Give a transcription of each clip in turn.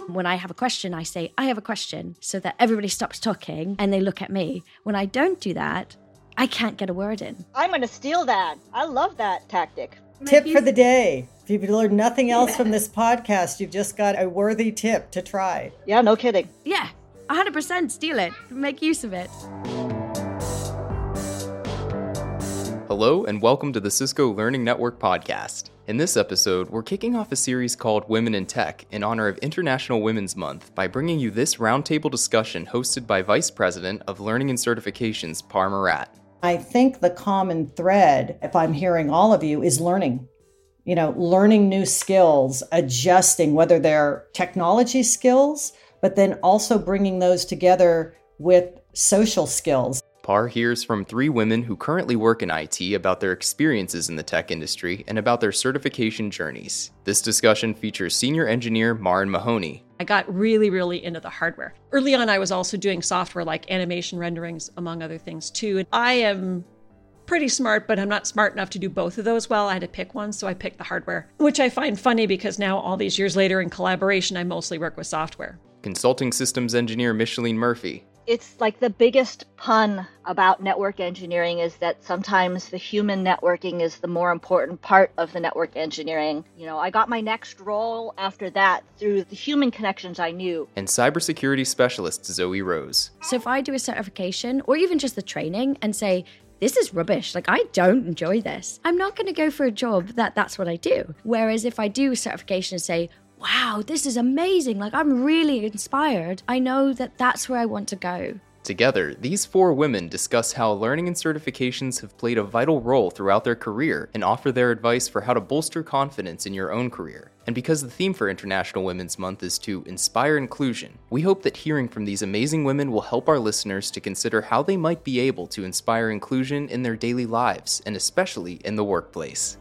When I have a question, I say, I have a question, so that everybody stops talking and they look at me. When I don't do that, I can't get a word in. I'm going to steal that. I love that tactic. Tip for the day. If you've learned nothing else from this podcast, you've just got a worthy tip to try. Yeah, no kidding. Yeah, 100% steal it. Make use of it. Hello, and welcome to the Cisco Learning Network podcast. In this episode, we're kicking off a series called Women in Tech in honor of International Women's Month by bringing you this roundtable discussion hosted by Vice President of Learning and Certifications, Par Murat. I think the common thread, if I'm hearing all of you, is learning. Learning new skills, adjusting, whether they're technology skills, but then also bringing those together with social skills. Par hears from three women who currently work in IT about their experiences in the tech industry and about their certification journeys. This discussion features senior engineer Maren Mahoney. I got really into the hardware. Early on, I was also doing software like animation renderings, among other things too. I am pretty smart, but I'm not smart enough to do both of those well. I had to pick one, so I picked the hardware, which I find funny because now all these years later in collaboration, I mostly work with software. Consulting systems engineer Micheline Murphy. It's like the biggest pun about network engineering is that sometimes the human networking is the more important part of the network engineering. I got my next role after that through the human connections I knew. And cybersecurity specialist Zoe Rose. So if I do a certification or even just the training and say, this is rubbish, I don't enjoy this, I'm not going to go for a job that's what I do. Whereas if I do a certification and say, wow, this is amazing, I'm really inspired, I know that's where I want to go. Together, these four women discuss how learning and certifications have played a vital role throughout their career and offer their advice for how to bolster confidence in your own career. And because the theme for International Women's Month is to inspire inclusion, we hope that hearing from these amazing women will help our listeners to consider how they might be able to inspire inclusion in their daily lives, and especially in the workplace.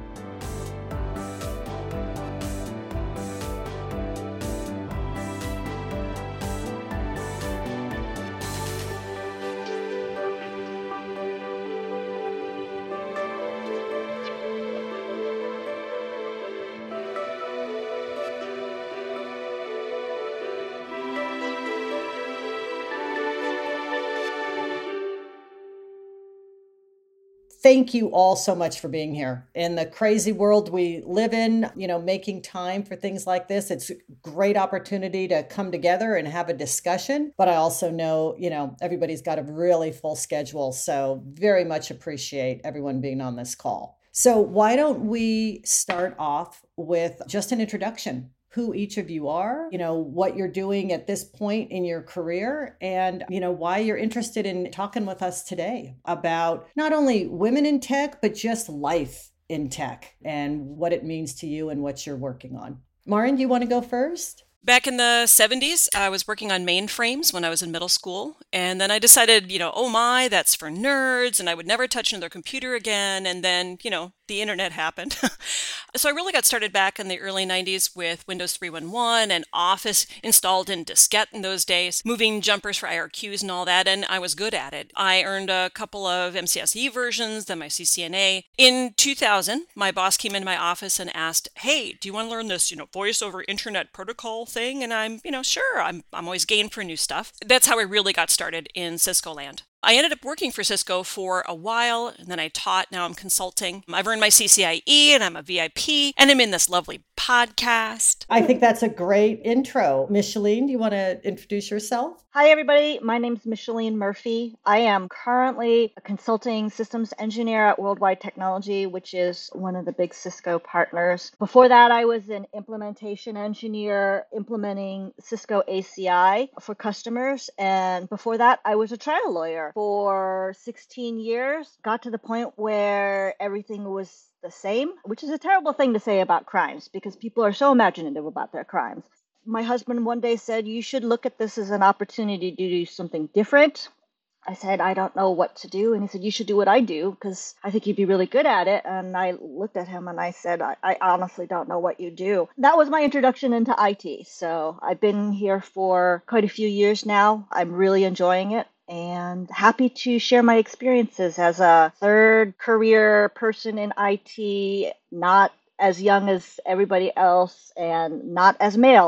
Thank you all so much for being here. In the crazy world we live in, making time for things like this, it's a great opportunity to come together and have a discussion. But I also know, everybody's got a really full schedule. So very much appreciate everyone being on this call. So why don't we start off with just an introduction? Who each of you are, what you're doing at this point in your career, and, why you're interested in talking with us today about not only women in tech, but just life in tech and what it means to you and what you're working on. Maren, you want to go first? Back in the 70s, I was working on mainframes when I was in middle school. And then I decided, oh my, that's for nerds, and I would never touch another computer again. And then, the internet happened. So I really got started back in the early 90s with Windows 3.1 and Office installed in diskette in those days, moving jumpers for IRQs and all that, and I was good at it. I earned a couple of MCSE versions, then my CCNA. In 2000, my boss came into my office and asked, hey, do you want to learn this, voice over internet protocol thing? And I'm, sure, I'm always game for new stuff. That's how I really got started in Cisco land. I ended up working for Cisco for a while, and then I taught. Now I'm consulting. I've earned my CCIE, and I'm a VIP, and I'm in this lovely podcast. I think that's a great intro. Micheline, do you want to introduce yourself? Hi, everybody. My name's Micheline Murphy. I am currently a consulting systems engineer at Worldwide Technology, which is one of the big Cisco partners. Before that, I was an implementation engineer implementing Cisco ACI for customers. And before that, I was a trial lawyer for 16 years. Got to the point where everything was the same, which is a terrible thing to say about crimes because people are so imaginative about their crimes. My husband one day said, you should look at this as an opportunity to do something different. I said, I don't know what to do. And he said, you should do what I do because I think you'd be really good at it. And I looked at him and I said, I honestly don't know what you do. That was my introduction into IT. So I've been here for quite a few years now. I'm really enjoying it and happy to share my experiences as a third career person in IT, not as young as everybody else and not as male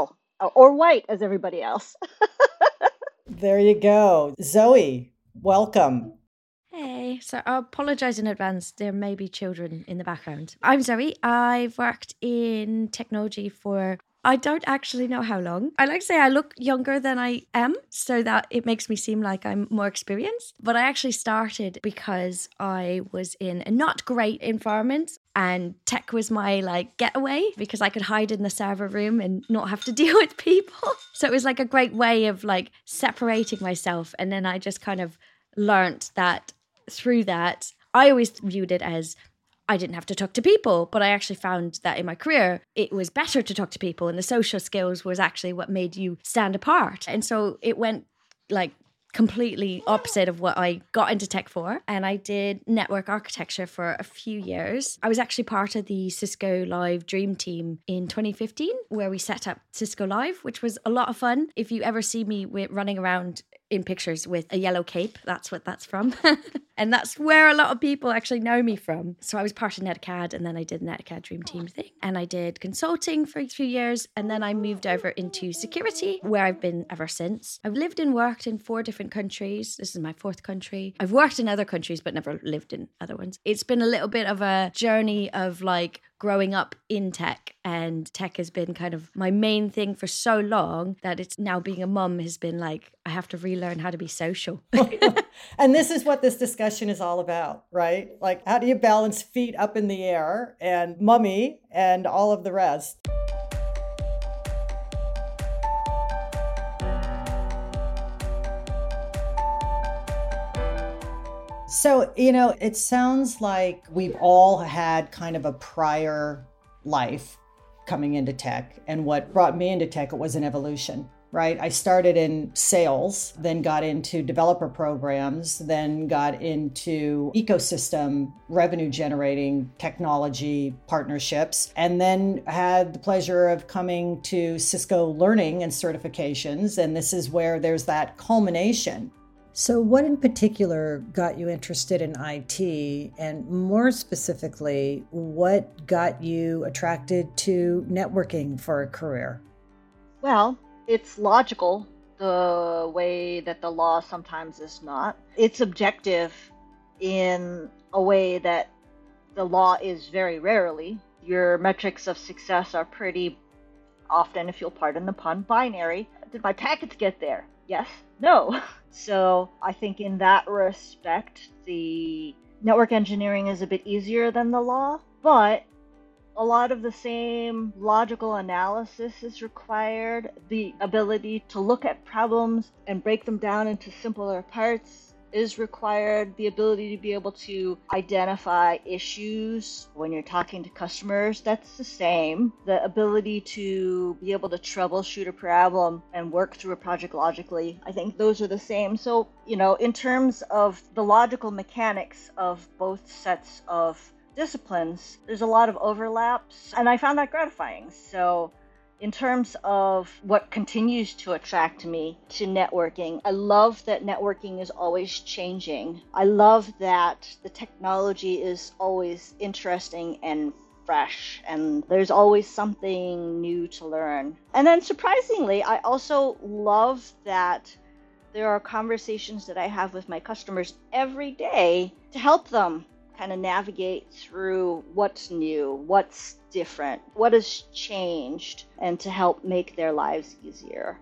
or white as everybody else. There you go. Zoe, welcome. Hey, so I apologize in advance. There may be children in the background. I'm Zoe. I've worked in technology for, I don't actually know how long. I like to say I look younger than I am, so that it makes me seem like I'm more experienced. But I actually started because I was in a not great environment, and tech was my like getaway because I could hide in the server room and not have to deal with people. So it was like a great way of like separating myself. And then I just kind of learned that through that, I always viewed it as I didn't have to talk to people, but I actually found that in my career, it was better to talk to people, and the social skills was actually what made you stand apart. And so it went like completely opposite of what I got into tech for. And I did network architecture for a few years. I was actually part of the Cisco Live Dream Team in 2015, where we set up Cisco Live, which was a lot of fun. If you ever see me running around in pictures with a yellow cape, that's what that's from. And that's where a lot of people actually know me from. So I was part of Netcad, and then I did Netcad Dream Team thing. And I did consulting for a few years, and then I moved over into security, where I've been ever since. I've lived and worked in 4 different countries. This is my 4th country. I've worked in other countries, but never lived in other ones. It's been a little bit of a journey of like growing up in tech, and tech has been kind of my main thing for so long that it's now being a mum has been like, I have to relearn how to be social. And this is what this discussion is all about, right? Like, how do you balance feet up in the air and mummy and all of the rest? So, it sounds like we've all had kind of a prior life coming into tech. And what brought me into tech, it was an evolution, right? I started in sales, then got into developer programs, then got into ecosystem revenue generating technology partnerships, and then had the pleasure of coming to Cisco Learning and certifications. And this is where there's that culmination. So what in particular got you interested in IT, and more specifically, what got you attracted to networking for a career? Well, it's logical the way that the law sometimes is not. It's objective in a way that the law is very rarely. Your metrics of success are pretty often, if you'll pardon the pun, binary. Did my packets get there? Yes? No? So I think in that respect, the network engineering is a bit easier than the law, but a lot of the same logical analysis is required. The ability to look at problems and break them down into simpler parts is required. The ability to be able to identify issues when you're talking to customers, that's the same. The ability to be able to troubleshoot a problem and work through a project logically, I think those are the same. So, in terms of the logical mechanics of both sets of disciplines, there's a lot of overlaps, and I found that gratifying. So in terms of what continues to attract me to networking, I love that networking is always changing. I love that the technology is always interesting and fresh, and there's always something new to learn. And then surprisingly, I also love that there are conversations that I have with my customers every day to help them kind of navigate through what's new, what's different, what has changed, and to help make their lives easier.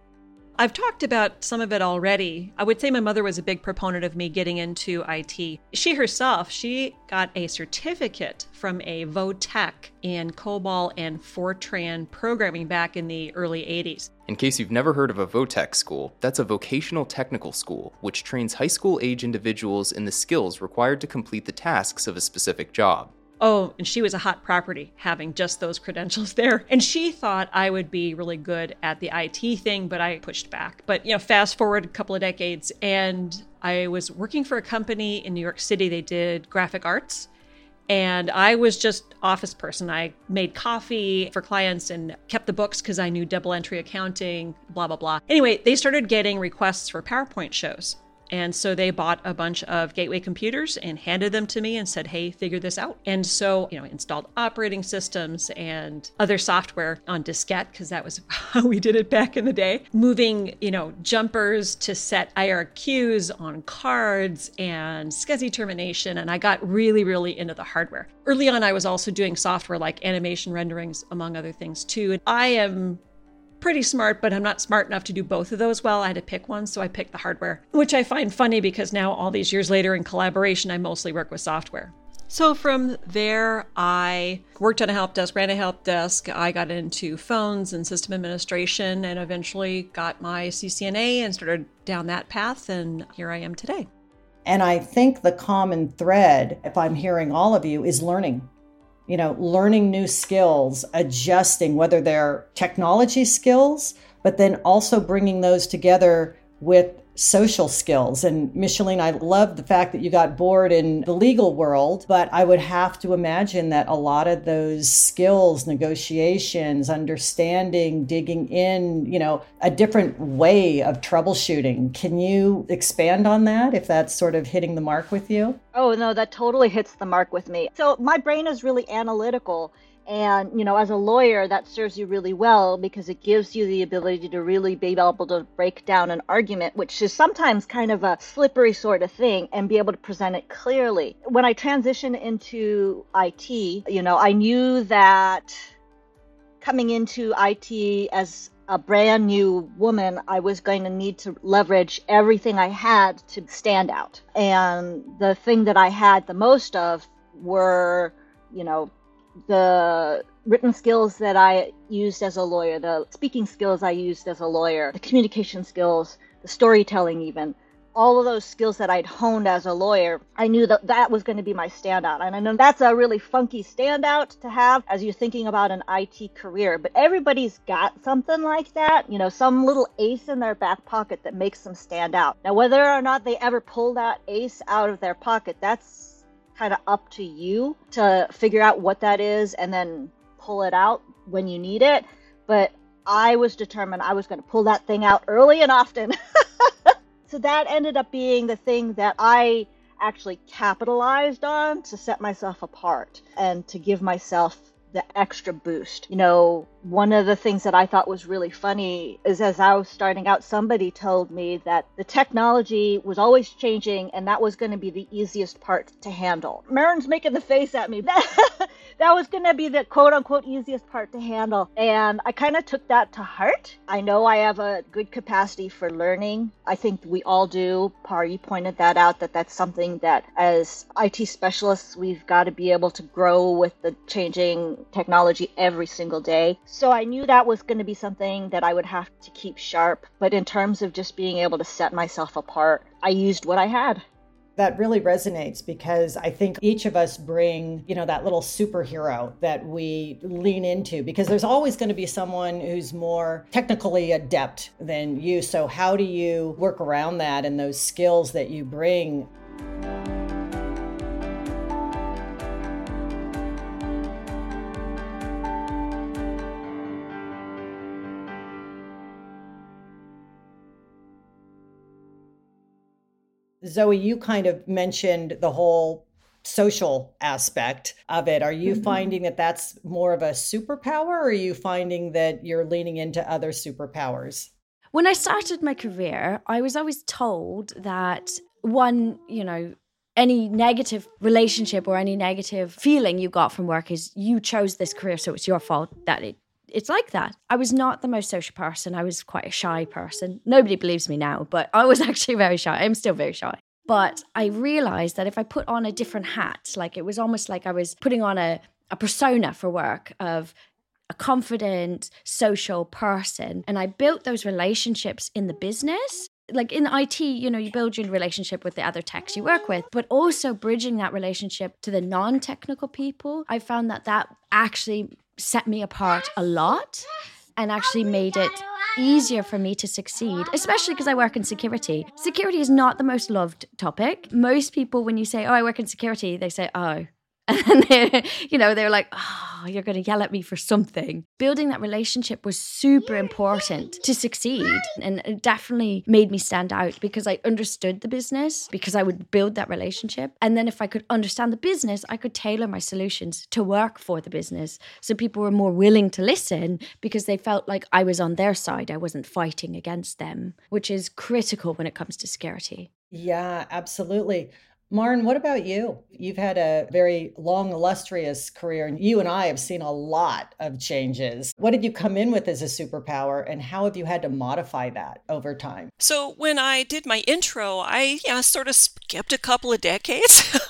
I've talked about some of it already. I would say my mother was a big proponent of me getting into IT. She herself, she got a certificate from a Votech in COBOL and Fortran programming back in the early 80s. In case you've never heard of a Votech school, that's a vocational technical school, which trains high school age individuals in the skills required to complete the tasks of a specific job. Oh, and she was a hot property having just those credentials there. And she thought I would be really good at the IT thing, but I pushed back. But, fast forward a couple of decades, and I was working for a company in New York City. They did graphic arts. And I was just office person. I made coffee for clients and kept the books because I knew double entry accounting, blah, blah, blah. Anyway, they started getting requests for PowerPoint shows. And so they bought a bunch of Gateway computers and handed them to me and said, hey, figure this out. And so, installed operating systems and other software on diskette, because that was how we did it back in the day. Moving, jumpers to set IRQs on cards and SCSI termination. And I got really, really into the hardware. Early on, I was also doing software like animation renderings, among other things too. And I am pretty smart, but I'm not smart enough to do both of those well. I had to pick one, so I picked the hardware, which I find funny because now all these years later in collaboration, I mostly work with software. So from there, I worked on a help desk, ran a help desk. I got into phones and system administration and eventually got my CCNA and started down that path. And here I am today. And I think the common thread, if I'm hearing all of you, is learning. Learning new skills, adjusting, whether they're technology skills, but then also bringing those together with social skills. And Micheline, I love the fact that you got bored in the legal world, but I would have to imagine that a lot of those skills, negotiations, understanding, digging in, a different way of troubleshooting. Can you expand on that if that's sort of hitting the mark with you? Oh, no, that totally hits the mark with me. So my brain is really analytical. And, as a lawyer, that serves you really well because it gives you the ability to really be able to break down an argument, which is sometimes kind of a slippery sort of thing, and be able to present it clearly. When I transitioned into IT, I knew that coming into IT as a brand new woman, I was going to need to leverage everything I had to stand out. And the thing that I had the most of were, the written skills that I used as a lawyer, the speaking skills I used as a lawyer, the communication skills, the storytelling even, all of those skills that I'd honed as a lawyer, I knew that was going to be my standout. And I know that's a really funky standout to have as you're thinking about an IT career, but everybody's got something like that, some little ace in their back pocket that makes them stand out. Now, whether or not they ever pull that ace out of their pocket, that's kind of up to you to figure out what that is and then pull it out when you need it. But I was determined I was going to pull that thing out early and often. So that ended up being the thing that I actually capitalized on to set myself apart and to give myself the extra boost. One of the things that I thought was really funny is as I was starting out, somebody told me that the technology was always changing and that was going to be the easiest part to handle. Marin's making the face at me. That was going to be the quote unquote easiest part to handle. And I kind of took that to heart. I know I have a good capacity for learning. I think we all do. Par, you pointed that out, that's something that as IT specialists, we've got to be able to grow with the changing technology every single day. So I knew that was going to be something that I would have to keep sharp. But in terms of just being able to set myself apart, I used what I had. That really resonates because I think each of us bring, that little superhero that we lean into, because there's always going to be someone who's more technically adept than you. So how do you work around that and those skills that you bring? Zoe, you kind of mentioned the whole social aspect of it. Are you finding that that's more of a superpower, or are you finding that you're leaning into other superpowers? When I started my career, I was always told that any negative relationship or any negative feeling you got from work is you chose this career, so it's your fault that it's like that. I was not the most social person. I was quite a shy person. Nobody believes me now, but I was actually very shy. I'm still very shy. But I realized that if I put on a different hat, like it was almost like I was putting on a persona for work of a confident, social person. And I built those relationships in the business. Like in IT, you build your relationship with the other techs you work with, but also bridging that relationship to the non-technical people. I found that actually set me apart a lot and actually made it easier for me to succeed, especially because I work in security. Security is not the most loved topic. Most people, when you say, oh, I work in security, they say, oh, And then they're like, oh, you're going to yell at me for something. Building that relationship was super important to succeed. And it definitely made me stand out because I understood the business, because I would build that relationship. And then if I could understand the business, I could tailor my solutions to work for the business. So people were more willing to listen because they felt like I was on their side. I wasn't fighting against them, which is critical when it comes to security. Yeah, absolutely. Maren, what about you? You've had a very long, illustrious career, and you and I have seen a lot of changes. What did you come in with as a superpower, and how have you had to modify that over time? So when I did my intro, I sort of skipped a couple of decades.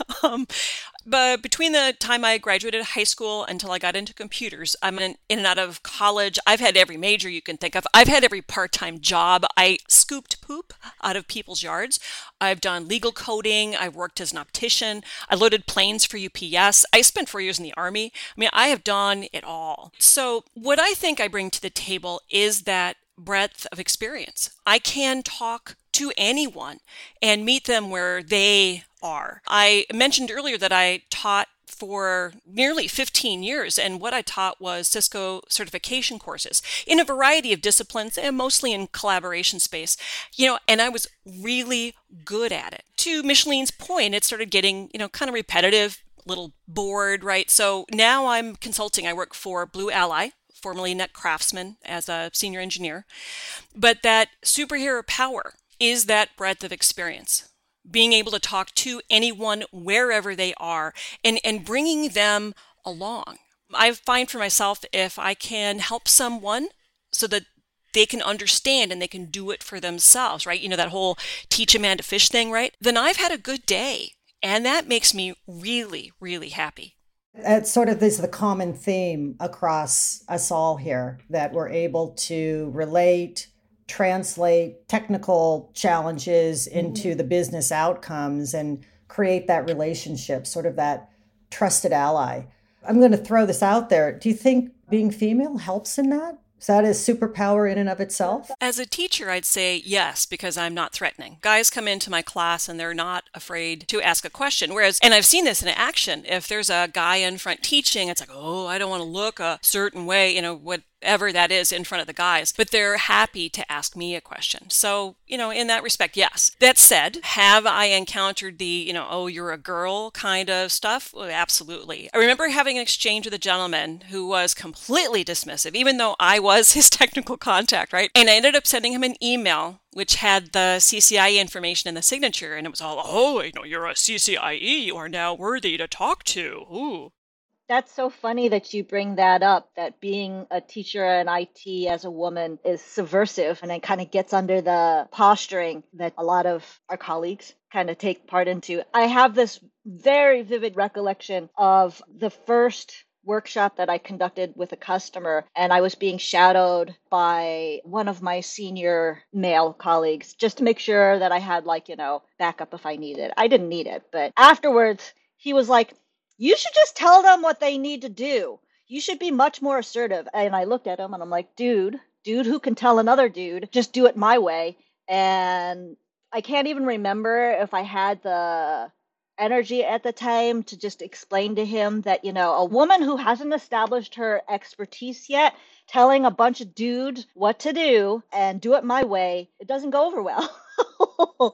But between the time I graduated high school until I got into computers, I'm in and out of college. I've had every major you can think of. I've had every part-time job. I scooped poop out of people's yards. I've done legal coding. I've worked as an optician. I loaded planes for UPS. I spent 4 years in the Army. I mean, I have done it all. So what I think I bring to the table is that breadth of experience. I can talk to anyone and meet them where they are. I mentioned earlier that I taught for nearly 15 years, and what I taught was Cisco certification courses in a variety of disciplines and mostly in collaboration space, and I was really good at it. To Micheline's point, it started getting, kind of repetitive, a little bored, right? So now I'm consulting. I work for Blue Ally, formerly Net Craftsman, as a senior engineer. But that superhero power is that breadth of experience, being able to talk to anyone wherever they are and bringing them along. I find for myself, if I can help someone so that they can understand and they can do it for themselves, right? That whole teach a man to fish thing, right? Then I've had a good day. And that makes me really, really happy. It's sort of the common theme across us all here, that we're able to relate, translate technical challenges into the business outcomes and create that relationship, sort of that trusted ally. I'm going to throw this out there. Do you think being female helps in that? Is that a superpower in and of itself? As a teacher, I'd say yes, because I'm not threatening. Guys come into my class and they're not afraid to ask a question. Whereas, and I've seen this in action, if there's a guy in front teaching, it's like, oh, I don't want to look a certain way, whatever that is in front of the guys, but they're happy to ask me a question. So, in that respect, yes. That said, have I encountered the, oh, you're a girl kind of stuff? Well, absolutely. I remember having an exchange with a gentleman who was completely dismissive, even though I was his technical contact, right? And I ended up sending him an email which had the CCIE information in the signature, and it was all, oh, you're a CCIE, you are now worthy to talk to. Ooh. That's so funny that you bring that up, that being a teacher in IT as a woman is subversive, and it kind of gets under the posturing that a lot of our colleagues kind of take part into. I have this very vivid recollection of the first workshop that I conducted with a customer, and I was being shadowed by one of my senior male colleagues just to make sure that I had backup if I needed it. I didn't need it, but afterwards he was like, you should just tell them what they need to do. You should be much more assertive. And I looked at him and I'm like, dude who can tell another dude, just do it my way. And I can't even remember if I had the energy at the time to just explain to him that, a woman who hasn't established her expertise yet, telling a bunch of dudes what to do and do it my way, it doesn't go over well.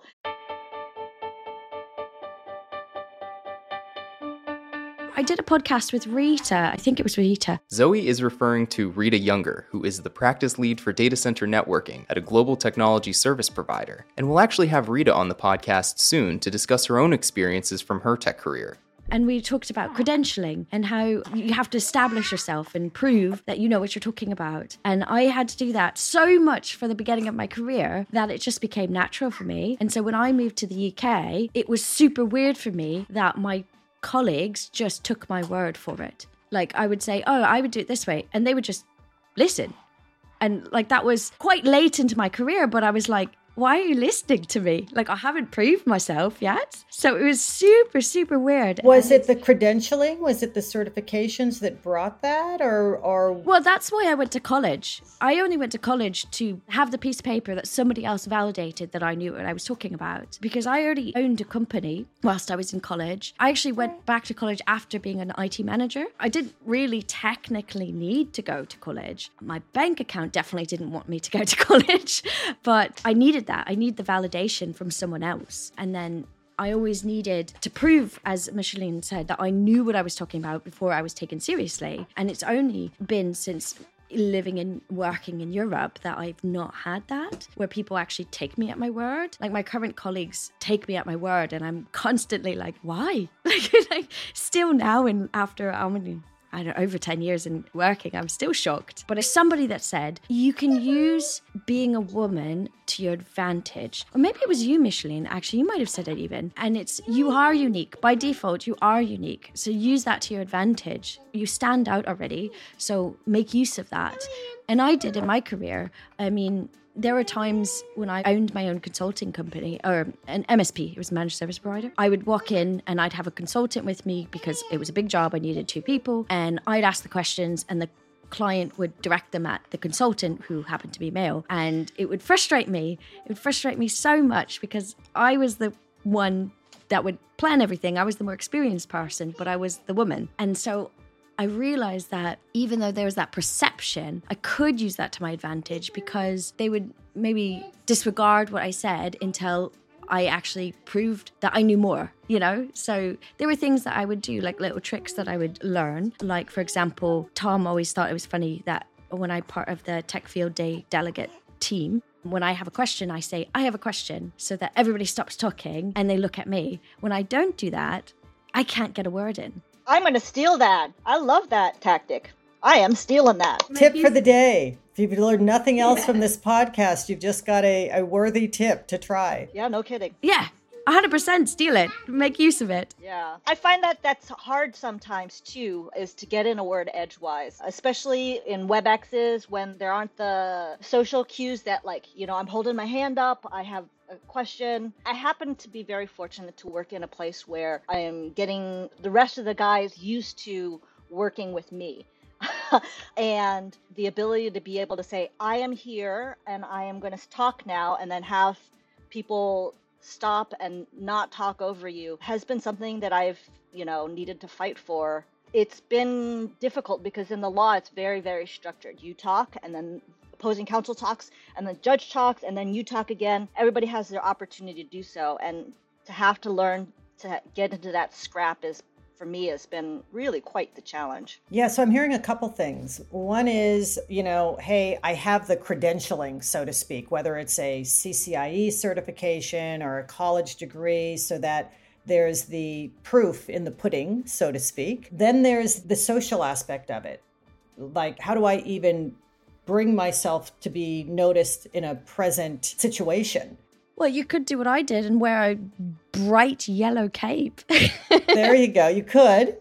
I did a podcast with Rita. I think it was Rita. Zoe is referring to Rita Younger, who is the practice lead for data center networking at a global technology service provider. And we'll actually have Rita on the podcast soon to discuss her own experiences from her tech career. And we talked about credentialing and how you have to establish yourself and prove that you know what you're talking about. And I had to do that so much for the beginning of my career that it just became natural for me. And so when I moved to the UK, it was super weird for me that my colleagues just took my word for it. Like I would say, oh, I would do it this way. And they would just listen. And that was quite late into my career, but I was like, why are you listening to me? Like, I haven't proved myself yet. So it was super, super weird. Was it the credentialing? Was it the certifications that brought that or? Well, that's why I went to college. I only went to college to have the piece of paper that somebody else validated that I knew what I was talking about. Because I already owned a company whilst I was in college. I actually went back to college after being an IT manager. I didn't really technically need to go to college. My bank account definitely didn't want me to go to college, but I needed that. I need the validation from someone else. And then I always needed to prove, as Micheline said, that I knew what I was talking about before I was taken seriously. And it's only been since living and working in Europe that I've not had that, where people actually take me at my word. Like, my current colleagues take me at my word, and I'm constantly like, why? Like still now, and after I don't know, over 10 years in working, I'm still shocked. But as somebody that said, you can use being a woman to your advantage. Or maybe it was you, Micheline, actually, you might have said it even. And it's, you are unique. By default, you are unique. So use that to your advantage. You stand out already, so make use of that. And I did in my career. I mean, there were times when I owned my own consulting company, or an MSP, it was a managed service provider. I would walk in and I'd have a consultant with me because it was a big job. I needed 2 people, and I'd ask the questions and the client would direct them at the consultant, who happened to be male. And it would frustrate me. It would frustrate me so much because I was the one that would plan everything. I was the more experienced person, but I was the woman. And so I realized that even though there was that perception, I could use that to my advantage, because they would maybe disregard what I said until I actually proved that I knew more, you know? So there were things that I would do, like little tricks that I would learn. Like, for example, Tom always thought it was funny that when I'm part of the Tech Field Day delegate team, when I have a question, I say, I have a question, so that everybody stops talking and they look at me. When I don't do that, I can't get a word in. I'm going to steal that. I love that tactic. I am stealing that. Tip for the day. If you've learned nothing else from this podcast, you've just got a worthy tip to try. Yeah, no kidding. Yeah, 100% steal it. Make use of it. Yeah. I find that that's hard sometimes too, is to get in a word edgewise, especially in WebExes when there aren't the social cues that, like, you know, I'm holding my hand up, I have a question. I happen to be very fortunate to work in a place where I am getting the rest of the guys used to working with me. And the ability to be able to say, I am here and I am going to talk now, and then have people stop and not talk over you has been something that I've, needed to fight for. It's been difficult because in the law, it's very, very structured. You talk, and then opposing counsel talks, and the judge talks, and then you talk again. Everybody has their opportunity to do so. And to have to learn to get into that scrap is, for me, has been really quite the challenge. Yeah, so I'm hearing a couple things. One is, hey, I have the credentialing, so to speak, whether it's a CCIE certification or a college degree, so that there's the proof in the pudding, so to speak. Then there's the social aspect of it. Like, how do I even bring myself to be noticed in a present situation? Well, you could do what I did and wear a bright yellow cape. There you go. You could.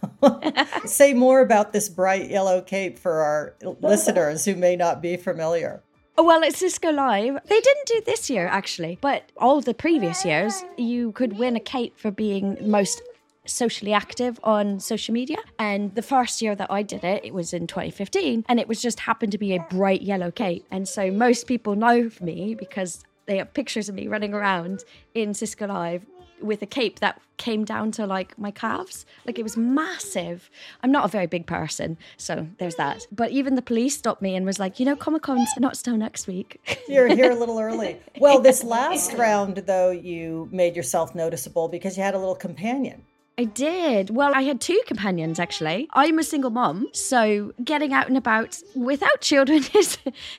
Say more about this bright yellow cape for our listeners who may not be familiar. Well, at Cisco Live, they didn't do this year, actually, but all the previous years, you could win a cape for being most socially active on social media. And the first year that I did it, it was in 2015, and it was just happened to be a bright yellow cape. And so most people know me because they have pictures of me running around in Cisco Live with a cape that came down to like my calves. Like, it was massive. I'm not a very big person, so there's that. But even the police stopped me and was like, Comic-Con's not still next week. You're here a little early. Well, this last round, though, you made yourself noticeable because you had a little companion. I did. Well, I had 2 companions, actually. I'm a single mom, so getting out and about without children is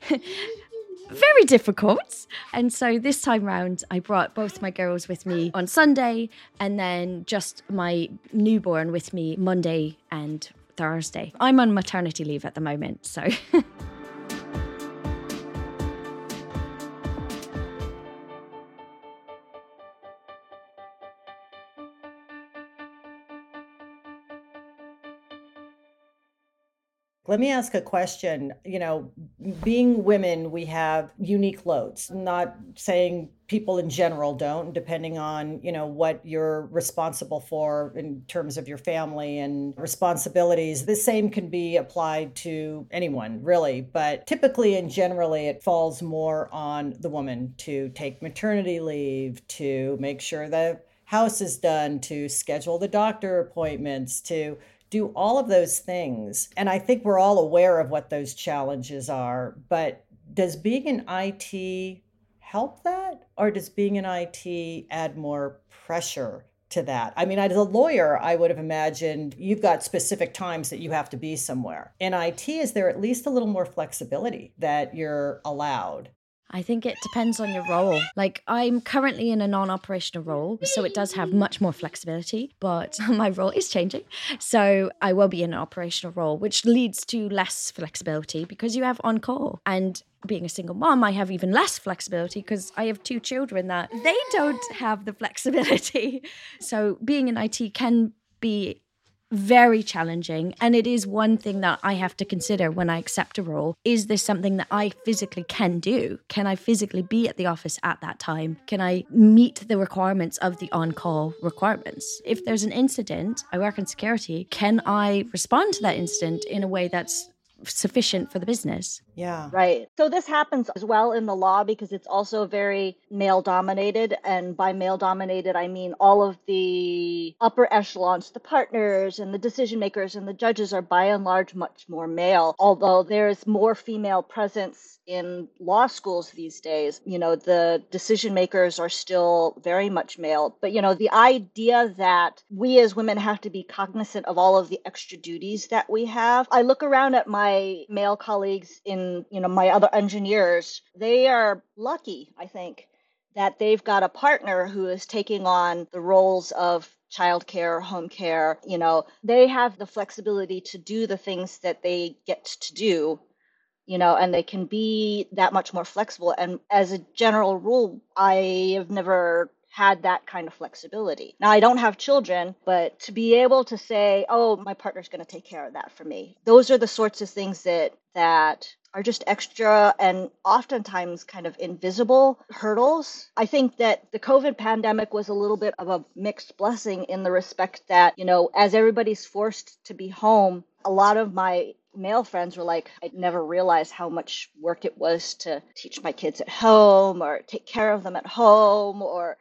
very difficult. And so this time round, I brought both my girls with me on Sunday, and then just my newborn with me Monday and Thursday. I'm on maternity leave at the moment, so... Let me ask a question. Being women, we have unique loads. I'm not saying people in general don't, depending on, what you're responsible for in terms of your family and responsibilities. The same can be applied to anyone, really. But typically and generally, it falls more on the woman to take maternity leave, to make sure the house is done, to schedule the doctor appointments, to do all of those things. And I think we're all aware of what those challenges are. But does being in IT help that? Or does being in IT add more pressure to that? I mean, as a lawyer, I would have imagined you've got specific times that you have to be somewhere. In IT, is there at least a little more flexibility that you're allowed? I think it depends on your role. Like, I'm currently in a non-operational role, so it does have much more flexibility, but my role is changing. So I will be in an operational role, which leads to less flexibility because you have on-call. And being a single mom, I have even less flexibility because I have 2 children that they don't have the flexibility. So being in IT can be very challenging. And it is one thing that I have to consider when I accept a role. Is this something that I physically can do? Can I physically be at the office at that time? Can I meet the requirements of the on-call requirements? If there's an incident, I work in security, can I respond to that incident in a way that's sufficient for the business? Yeah. Right. So this happens as well in the law because it's also very male dominated. And by male dominated, I mean all of the upper echelons, the partners and the decision makers and the judges are by and large much more male, although there's more female presence in law schools these days. The decision makers are still very much male. But, the idea that we as women have to be cognizant of all of the extra duties that we have. I look around at my male colleagues in, my other engineers. They are lucky, I think, that they've got a partner who is taking on the roles of childcare, home care. They have the flexibility to do the things that they get to do, and they can be that much more flexible. And as a general rule, I have never had that kind of flexibility. Now, I don't have children, but to be able to say, oh, my partner's going to take care of that for me. Those are the sorts of things that are just extra and oftentimes kind of invisible hurdles. I think that the COVID pandemic was a little bit of a mixed blessing in the respect that, as everybody's forced to be home, a lot of my male friends were like, I never realized how much work it was to teach my kids at home or take care of them at home, or,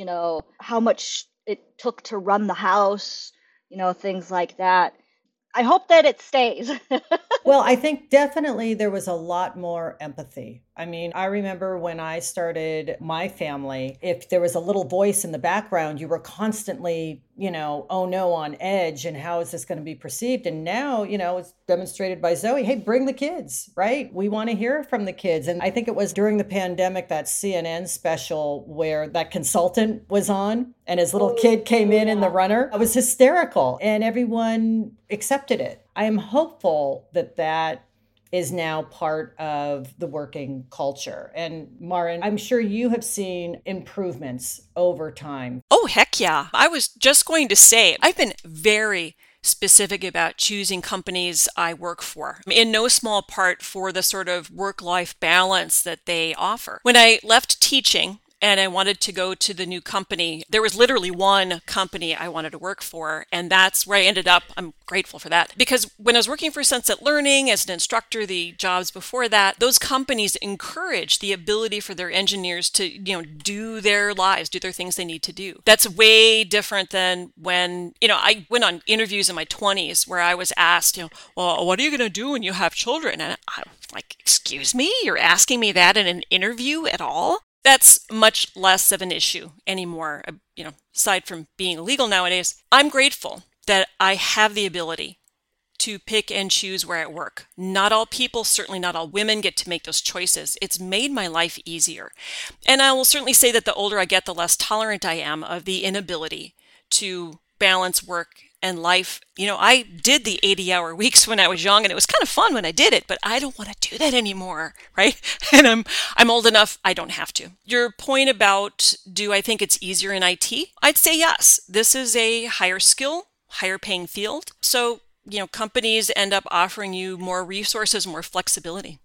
how much it took to run the house, things like that. I hope that it stays. Well, I think definitely there was a lot more empathy. I mean, I remember when I started my family, if there was a little voice in the background, you were constantly, oh no, on edge, and how is this going to be perceived? And now, it's demonstrated by Zoe, hey, bring the kids, right? We want to hear from the kids. And I think it was during the pandemic, that CNN special where that consultant was on and his little kid came in the runner. It was hysterical and everyone accepted it. I am hopeful that is now part of the working culture. And Marin, I'm sure you have seen improvements over time. Oh, heck yeah. I was just going to say, I've been very specific about choosing companies I work for, in no small part for the sort of work-life balance that they offer. When I left teaching, and I wanted to go to the new company, there was literally one company I wanted to work for, and that's where I ended up. I'm grateful for that. Because when I was working for Sunset Learning as an instructor, the jobs before that, those companies encourage the ability for their engineers to, do their lives, do their things they need to do. That's way different than when, I went on interviews in my 20s where I was asked, well, what are you going to do when you have children? And I was like, excuse me, you're asking me that in an interview at all? That's much less of an issue anymore, aside from being illegal nowadays. I'm grateful that I have the ability to pick and choose where I work. Not all people, certainly not all women, get to make those choices. It's made my life easier. And I will certainly say that the older I get, the less tolerant I am of the inability to balance work and life. I did the 80-hour weeks when I was young, and it was kind of fun when I did it, but I don't want to do that anymore, right? And I'm old enough, I don't have to. Your point about, do I think it's easier in IT? I'd say yes. This is a higher skill, higher paying field. So companies end up offering you more resources, more flexibility.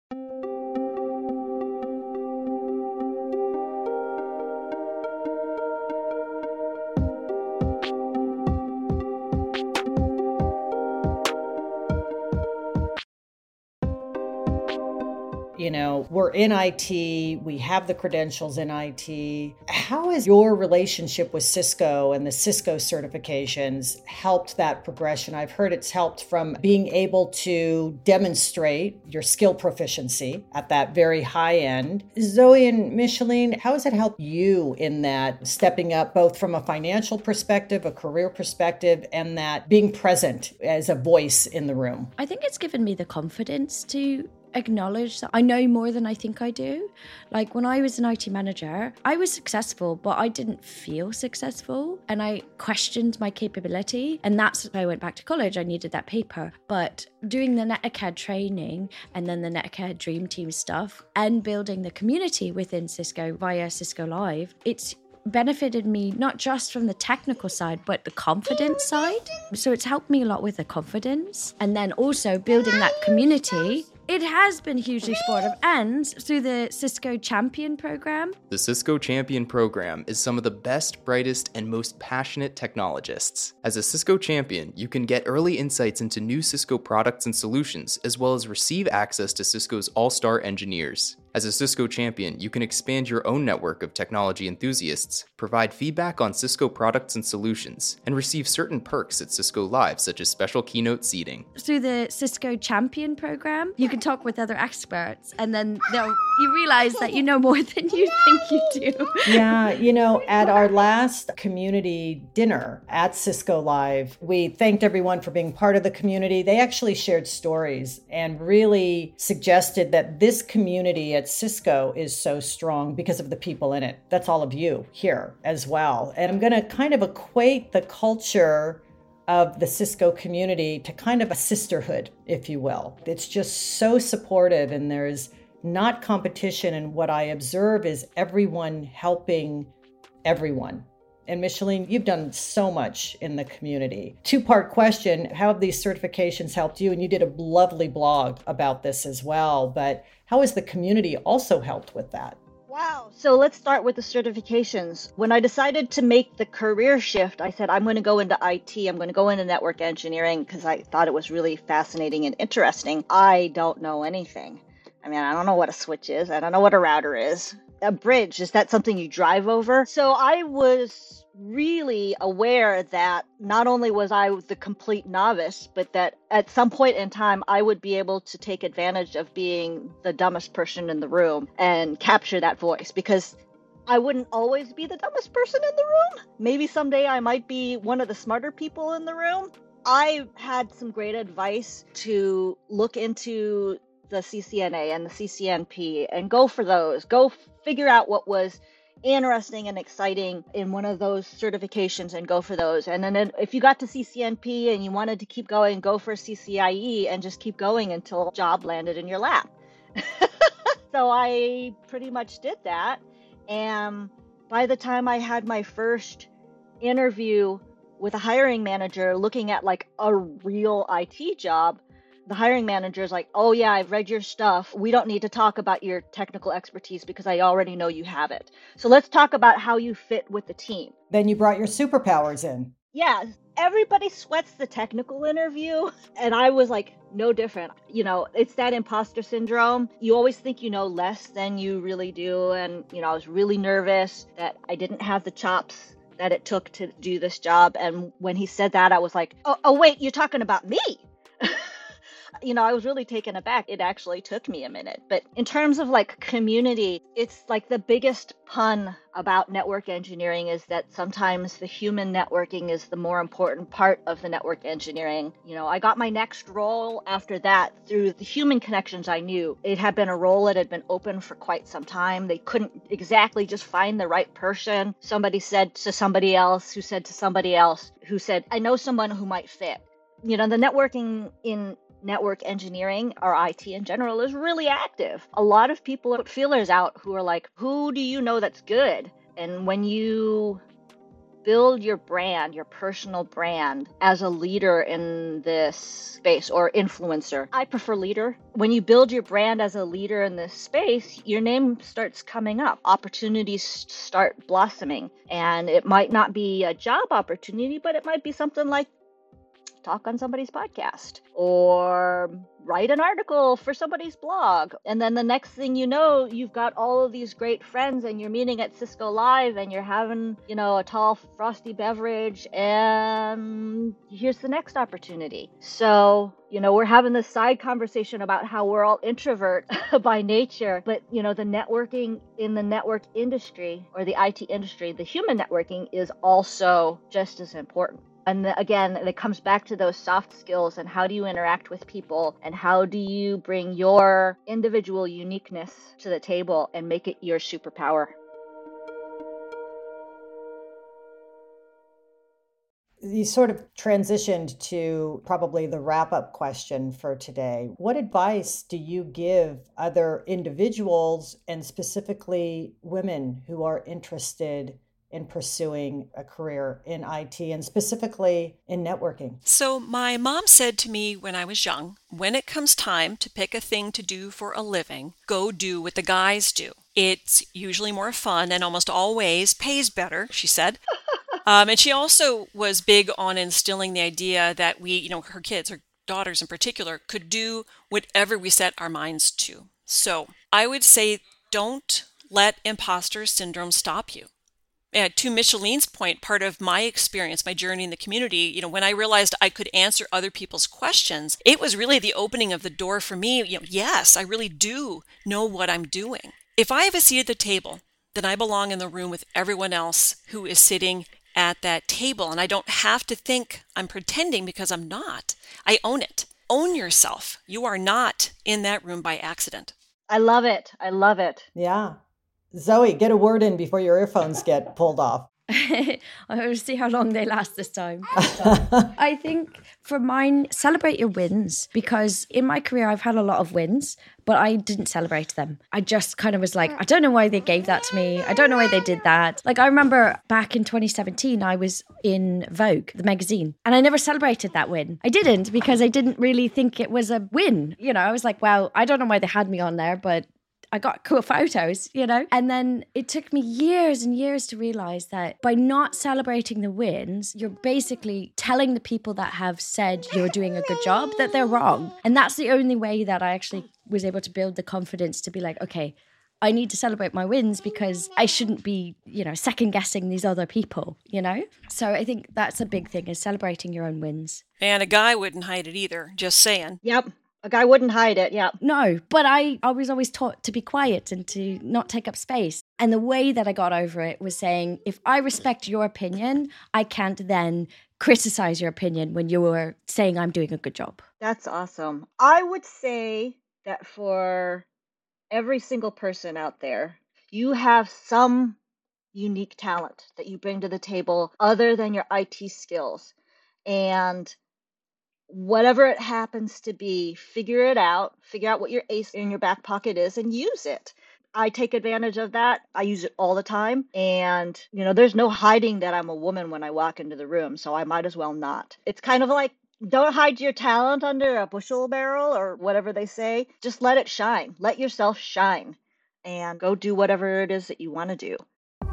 We're in IT, we have the credentials in IT. How has your relationship with Cisco and the Cisco certifications helped that progression? I've heard it's helped from being able to demonstrate your skill proficiency at that very high end. Zoe and Micheline, how has it helped you in that stepping up both from a financial perspective, a career perspective, and that being present as a voice in the room? I think it's given me the confidence to acknowledge that I know more than I think I do. Like when I was an IT manager, I was successful, but I didn't feel successful and I questioned my capability. And that's why I went back to college. I needed that paper. But doing the NetAcad training and then the NetAcad Dream Team stuff and building the community within Cisco via Cisco Live, it's benefited me not just from the technical side, but the confidence side. So it's helped me a lot with the confidence. And then also building that community. It has been hugely supportive, and through the Cisco Champion Program. The Cisco Champion Program is some of the best, brightest, and most passionate technologists. As a Cisco Champion, you can get early insights into new Cisco products and solutions, as well as receive access to Cisco's all-star engineers. As a Cisco Champion, you can expand your own network of technology enthusiasts, provide feedback on Cisco products and solutions, and receive certain perks at Cisco Live, such as special keynote seating. Through the Cisco Champion Program, you can talk with other experts, and then you realize that you know more than you think you do. Yeah, at our last community dinner at Cisco Live, we thanked everyone for being part of the community. They actually shared stories and really suggested that this community at Cisco is so strong because of the people in it. That's all of you here as well. And I'm going to kind of equate the culture of the Cisco community to kind of a sisterhood, if you will. It's just so supportive, and there's not competition. And what I observe is everyone helping everyone. And Micheline, you've done so much in the community. Two-part question, how have these certifications helped you? And you did a lovely blog about this as well, but how has the community also helped with that? Wow. So let's start with the certifications. When I decided to make the career shift, I said, I'm going to go into IT. I'm going to go into network engineering because I thought it was really fascinating and interesting. I don't know anything. I don't know what a switch is. I don't know what a router is. A bridge, is that something you drive over? So I was really aware that not only was I the complete novice, but that at some point in time, I would be able to take advantage of being the dumbest person in the room and capture that voice, because I wouldn't always be the dumbest person in the room. Maybe someday I might be one of the smarter people in the room. I had some great advice to look into the CCNA and the CCNP and go for those. Go figure out what was interesting and exciting in one of those certifications and go for those. And then if you got to CCNP and you wanted to keep going, go for CCIE and just keep going until a job landed in your lap. So I pretty much did that. And by the time I had my first interview with a hiring manager looking at like a real IT job, the hiring manager is like, oh yeah, I've read your stuff. We don't need to talk about your technical expertise because I already know you have it. So let's talk about how you fit with the team. Then you brought your superpowers in. Yeah, everybody sweats the technical interview. And I was like, no different. It's that imposter syndrome. You always think you know less than you really do. And, I was really nervous that I didn't have the chops that it took to do this job. And when he said that, I was like, oh wait, you're talking about me. I was really taken aback. It actually took me a minute. But in terms of like community, it's like the biggest pun about network engineering is that sometimes the human networking is the more important part of the network engineering. I got my next role after that through the human connections I knew. It had been a role that had been open for quite some time. They couldn't exactly just find the right person. Somebody said to somebody else, who said to somebody else, who said, I know someone who might fit. The networking in network engineering, or IT in general, is really active. A lot of people put feelers out who are like, who do you know that's good? And when you build your brand, your personal brand as a leader in this space or influencer. I prefer leader. When you build your brand as a leader in this space, your name starts coming up. Opportunities start blossoming. And it might not be a job opportunity, but it might be something like talk on somebody's podcast or write an article for somebody's blog. And then the next thing you know, you've got all of these great friends and you're meeting at Cisco Live and you're having, a tall frosty beverage, and here's the next opportunity. So, we're having this side conversation about how we're all introvert by nature, but the networking in the network industry or the IT industry, the human networking is also just as important. And again, it comes back to those soft skills and how do you interact with people and how do you bring your individual uniqueness to the table and make it your superpower. You sort of transitioned to probably the wrap-up question for today. What advice do you give other individuals and specifically women who are interested in pursuing a career in IT and specifically in networking? So my mom said to me when I was young, when it comes time to pick a thing to do for a living, go do what the guys do. It's usually more fun and almost always pays better, she said. And she also was big on instilling the idea that we, her kids, her daughters in particular, could do whatever we set our minds to. So I would say don't let imposter syndrome stop you. To Micheline's point, part of my experience, my journey in the community, when I realized I could answer other people's questions, it was really the opening of the door for me. Yes, I really do know what I'm doing. If I have a seat at the table, then I belong in the room with everyone else who is sitting at that table. And I don't have to think I'm pretending because I'm not. I own it. Own yourself. You are not in that room by accident. I love it. I love it. Yeah. Zoe, get a word in before your earphones get pulled off. I'll see how long they last this time. I think for mine, celebrate your wins, because in my career, I've had a lot of wins, but I didn't celebrate them. I just kind of was like, I don't know why they gave that to me. I don't know why they did that. Like, I remember back in 2017, I was in Vogue, the magazine, and I never celebrated that win. I didn't, because I didn't really think it was a win. I was like, well, I don't know why they had me on there, but I got cool photos, And then it took me years and years to realize that by not celebrating the wins, you're basically telling the people that have said you're doing a good job that they're wrong. And that's the only way that I actually was able to build the confidence to be like, okay, I need to celebrate my wins because I shouldn't be, second guessing these other people, So I think that's a big thing, is celebrating your own wins. And a guy wouldn't hide it either, just saying. Yep. A guy wouldn't hide it, yeah. No, but I was always taught to be quiet and to not take up space. And the way that I got over it was saying, if I respect your opinion, I can't then criticize your opinion when you were saying I'm doing a good job. That's awesome. I would say that for every single person out there, you have some unique talent that you bring to the table other than your IT skills. And whatever it happens to be, figure out what your ace in your back pocket is and use it. I take advantage of that. I use it all the time. And, there's no hiding that I'm a woman when I walk into the room, so I might as well not. It's kind of like, don't hide your talent under a bushel barrel or whatever they say. Just let it shine. Let yourself shine and go do whatever it is that you want to do.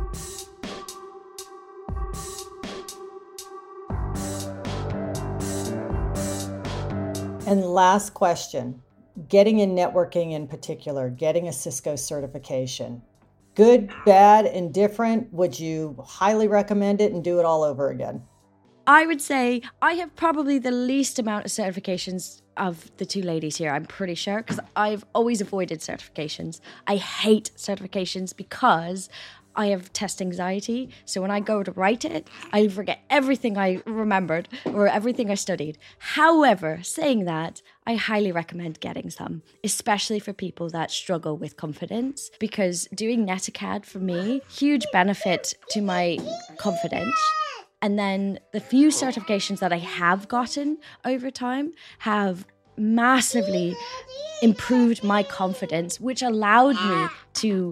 And last question, getting in networking in particular, getting a Cisco certification, good, bad, indifferent, would you highly recommend it and do it all over again? I would say I have probably the least amount of certifications of the two ladies here, I'm pretty sure, because I've always avoided certifications. I hate certifications because I have test anxiety. So when I go to write it, I forget everything I remembered or everything I studied. However, saying that, I highly recommend getting some, especially for people that struggle with confidence, because doing NetAcad for me, huge benefit to my confidence. And then the few certifications that I have gotten over time have massively improved my confidence, which allowed me to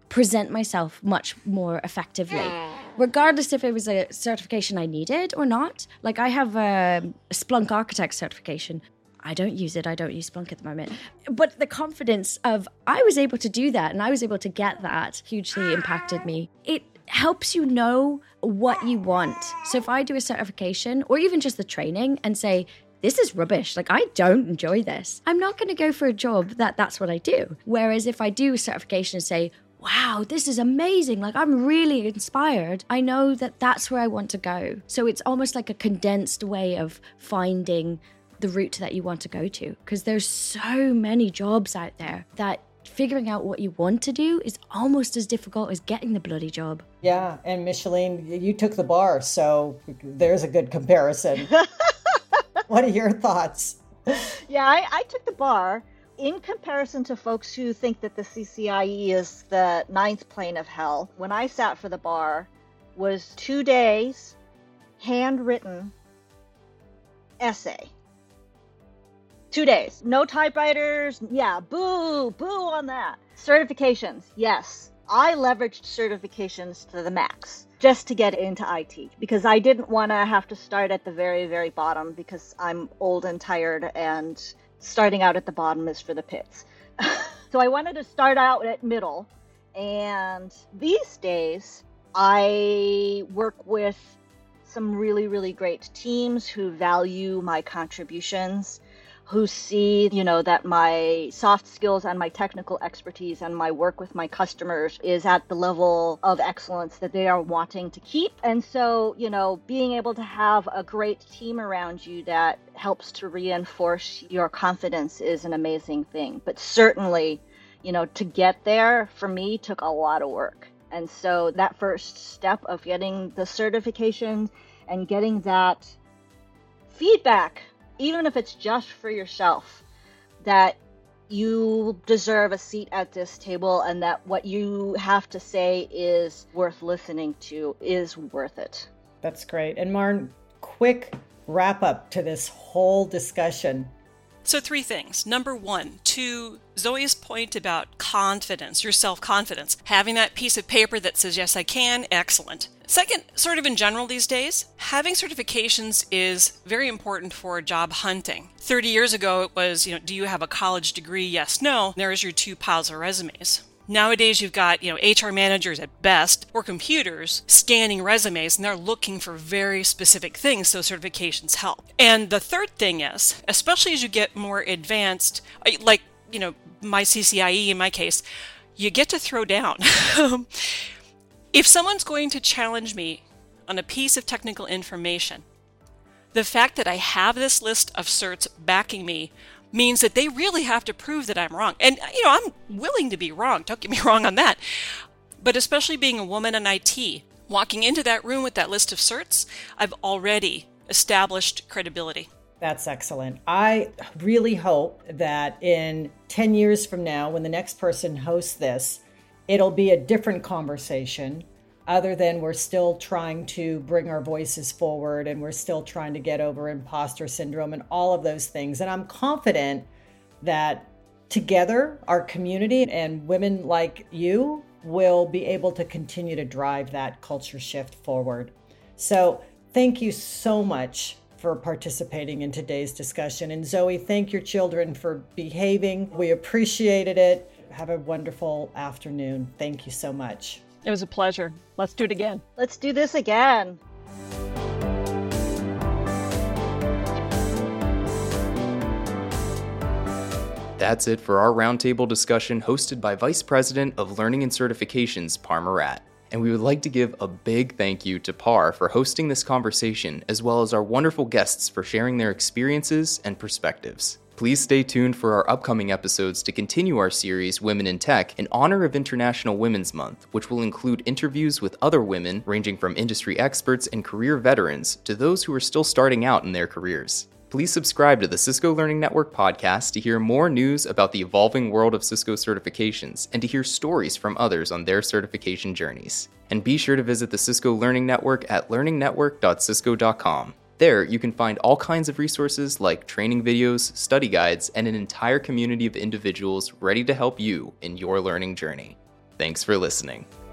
present myself much more effectively, regardless if it was a certification I needed or not. Like I have a Splunk Architect certification. I don't use it. I don't use Splunk at the moment. But the confidence of I was able to do that and I was able to get that hugely impacted me. It helps you know what you want. So if I do a certification or even just the training and say, this is rubbish, like I don't enjoy this, I'm not going to go for a job that's what I do. Whereas if I do a certification and say, wow, this is amazing, like I'm really inspired, I know that that's where I want to go. So it's almost like a condensed way of finding the route that you want to go to, because there's so many jobs out there that figuring out what you want to do is almost as difficult as getting the bloody job. Yeah, and Micheline, you took the bar, so there's a good comparison. What are your thoughts? Yeah, I took the bar. In comparison to folks who think that the CCIE is the ninth plane of hell, when I sat for the bar was 2 days, handwritten essay. 2 days. No typewriters. Yeah, boo on that. Certifications. Yes. I leveraged certifications to the max just to get into IT because I didn't want to have to start at the very, very bottom because I'm old and tired and starting out at the bottom is for the pits. So I wanted to start out at middle. And these days I work with some really, really great teams who value my contributions, who see, that my soft skills and my technical expertise and my work with my customers is at the level of excellence that they are wanting to keep. And so, being able to have a great team around you that helps to reinforce your confidence is an amazing thing. But certainly, to get there for me took a lot of work. And so that first step of getting the certification and getting that feedback, even if it's just for yourself, that you deserve a seat at this table and that what you have to say is worth listening to, is worth it. That's great. And Maren, quick wrap up to this whole discussion. So 3 things. Number 1, to Zoe's point about confidence, your self-confidence, having that piece of paper that says, yes, I can, excellent. Second, sort of in general these days, having certifications is very important for job hunting. 30 years ago, it was, do you have a college degree? Yes, no. There's your 2 piles of resumes. Nowadays, you've got, HR managers at best or computers scanning resumes, and they're looking for very specific things, so certifications help. And the third thing is, especially as you get more advanced, like, my CCIE in my case, you get to throw down. If someone's going to challenge me on a piece of technical information, the fact that I have this list of certs backing me means that they really have to prove that I'm wrong. And, I'm willing to be wrong. Don't get me wrong on that. But especially being a woman in IT, walking into that room with that list of certs, I've already established credibility. That's excellent. I really hope that in 10 years from now, when the next person hosts this, it'll be a different conversation other than we're still trying to bring our voices forward and we're still trying to get over imposter syndrome and all of those things. And I'm confident that together, our community and women like you will be able to continue to drive that culture shift forward. So thank you so much for participating in today's discussion. And Zoe, thank your children for behaving. We appreciated it. Have a wonderful afternoon. Thank you so much. It was a pleasure. Let's do it again. Let's do this again. That's it for our roundtable discussion hosted by Vice President of Learning and Certifications, Par Murat. And we would like to give a big thank you to Par for hosting this conversation, as well as our wonderful guests for sharing their experiences and perspectives. Please stay tuned for our upcoming episodes to continue our series Women in Tech in honor of International Women's Month, which will include interviews with other women ranging from industry experts and career veterans to those who are still starting out in their careers. Please subscribe to the Cisco Learning Network podcast to hear more news about the evolving world of Cisco certifications and to hear stories from others on their certification journeys. And be sure to visit the Cisco Learning Network at learningnetwork.cisco.com. There, you can find all kinds of resources like training videos, study guides, and an entire community of individuals ready to help you in your learning journey. Thanks for listening.